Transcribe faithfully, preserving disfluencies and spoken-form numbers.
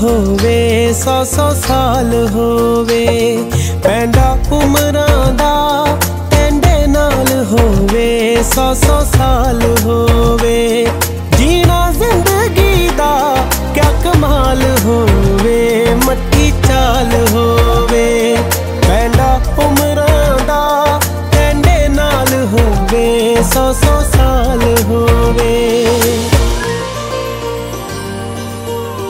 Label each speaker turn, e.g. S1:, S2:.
S1: होवे सौ सौ साल होवे पैंडा उमरां दा टैंडे नाल होवे सौ सौ साल होवे जीना जिंदगी दा क्या कमाल होवे मट्टी चाल होवे पैंडा उमरां दा टैंडे नाल होवे सौ सौ